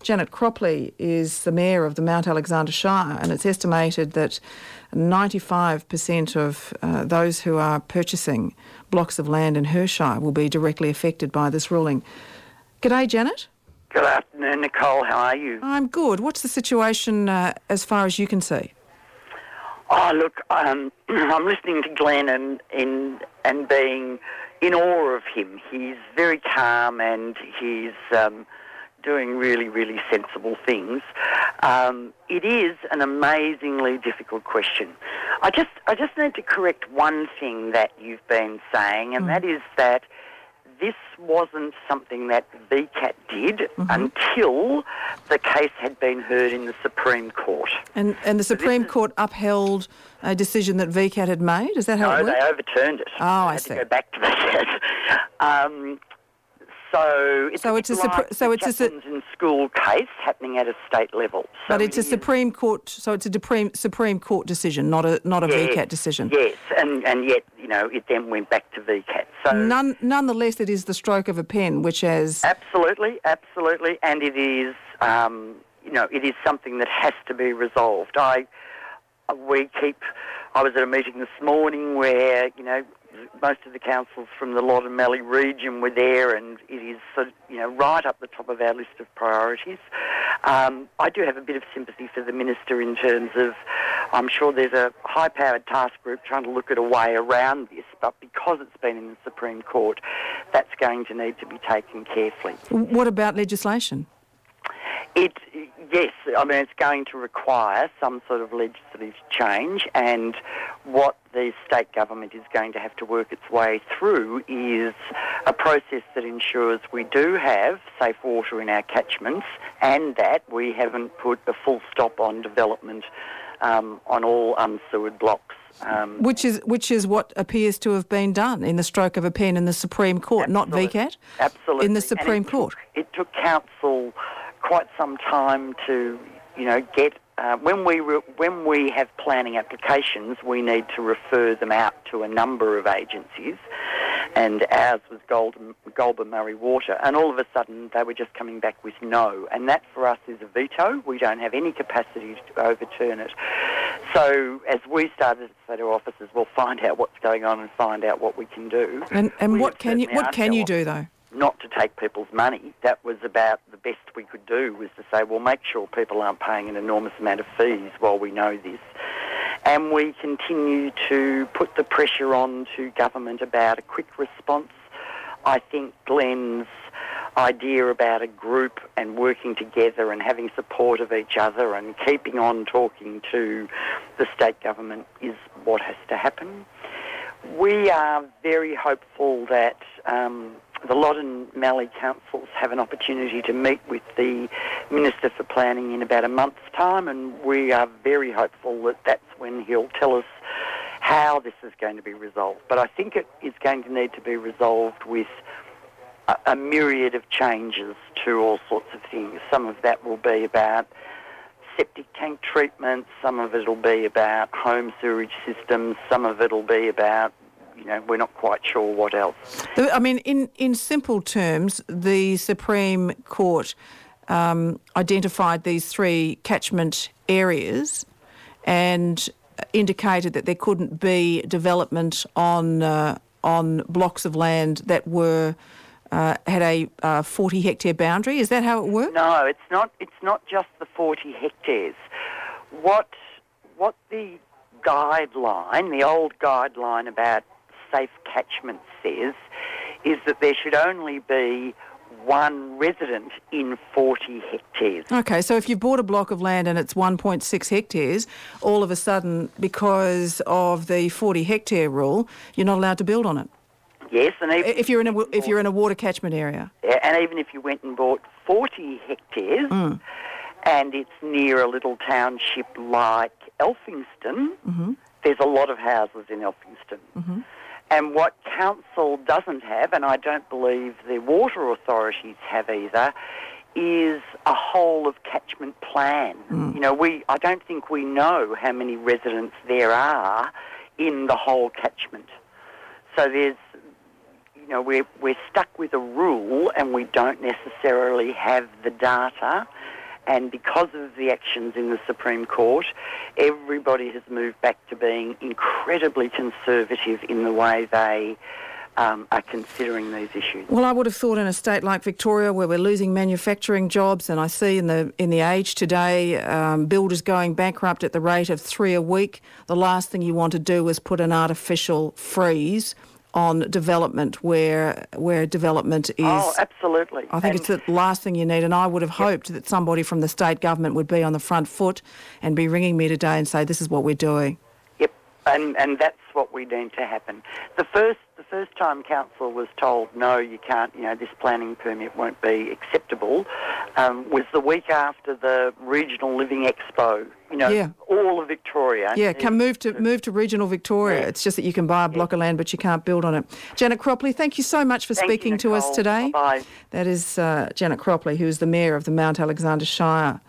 Janet Cropley is the mayor of the Mount Alexander Shire, and it's estimated that 95% of those who are purchasing blocks of land in her shire will be directly affected by this ruling. G'day, Janet. Good afternoon, Nicole. How are you? I'm good. What's the situation as far as you can see? Oh, look, I'm listening to Glenn and being in awe of him. He's very calm and he's doing really, really sensible things. It is an amazingly difficult question. I just need to correct one thing that you've been saying, and that is that this wasn't something that VCAT did until the case had been heard in the Supreme Court. And the Supreme Court upheld a decision that VCAT had made? Is that how it worked? No, they overturned it. Oh, I see. To go back to VCAT. So it's a in school case happening at a state level. But it's a Supreme Court. So it's a Supreme Court decision, not a VCAT decision. Yes, and yet it then went back to VCAT. So nonetheless, it is the stroke of a pen, which has absolutely, and it is it is something that has to be resolved. I was at a meeting this morning where most of the councils from the Loddon Mallee region were there, and it is right up the top of our list of priorities. I do have a bit of sympathy for the Minister in terms of, I'm sure there's a high-powered task group trying to look at a way around this, but because it's been in the Supreme Court, that's going to need to be taken carefully. What about legislation? Yes, it's going to require some sort of legislative change, and what the state government is going to have to work its way through is a process that ensures we do have safe water in our catchments and that we haven't put a full stop on development on all unsewered blocks. Which is what appears to have been done in the stroke of a pen in the Supreme Court, not VCAT? Absolutely. In the Supreme Court. It took council quite some time to, get. When we have planning applications, we need to refer them out to a number of agencies, and ours was Goulburn Murray Water, and all of a sudden they were just coming back with no, and that for us is a veto. We don't have any capacity to overturn it. So as we started to say to officers, we'll find out what's going on and find out what we can do. And what can you do though? Not to take people's money. That was about the best we could do, was to say, well, make sure people aren't paying an enormous amount of fees while we know this. And we continue to put the pressure on to government about a quick response. I think Glenn's idea about a group and working together and having support of each other and keeping on talking to the state government is what has to happen. We are very hopeful that the Loddon Mallee councils have an opportunity to meet with the Minister for Planning in about a month's time, and we are very hopeful that that's when he'll tell us how this is going to be resolved. But I think it is going to need to be resolved with a myriad of changes to all sorts of things. Some of that will be about septic tank treatment, some of it will be about home sewerage systems, some of it will be about we're not quite sure what else. In simple terms, the Supreme Court identified these three catchment areas and indicated that there couldn't be development on blocks of land that were had a 40 hectare boundary. Is that how it worked? No, it's not. It's not just the 40 hectares. What the guideline, the old guideline about safe catchment says, is that there should only be one resident in 40 hectares. Okay, so if you've bought a block of land and it's 1.6 hectares, all of a sudden, because of the 40 hectare rule, you're not allowed to build on it. Yes, and even if you're in a water catchment area. Yeah, and even if you went and bought 40 hectares and it's near a little township like Elphingston, there's a lot of houses in Elphingston. And what council doesn't have, and I don't believe the water authorities have either, is a whole of catchment plan. I don't think we know how many residents there are in the whole catchment. So there's, we're stuck with a rule and we don't necessarily have the data. And because of the actions in the Supreme Court, everybody has moved back to being incredibly conservative in the way they are considering these issues. Well, I would have thought in a state like Victoria, where we're losing manufacturing jobs, and I see in the Age today, builders going bankrupt at the rate of 3 a week, the last thing you want to do is put an artificial freeze on development where development is... Oh, absolutely. I think it's the last thing you need, and I would have hoped that somebody from the state government would be on the front foot and be ringing me today and say, this is what we're doing. Yep, and that's what we need to happen. The first time council was told, no, you can't, this planning permit won't be acceptable, was the week after the Regional Living Expo. All of Victoria. Yeah, move to regional Victoria. Yeah. It's just that you can buy a block of land, but you can't build on it. Janet Cropley, thank you so much for speaking to us today. Bye. That is Janet Cropley, who is the Mayor of the Mount Alexander Shire.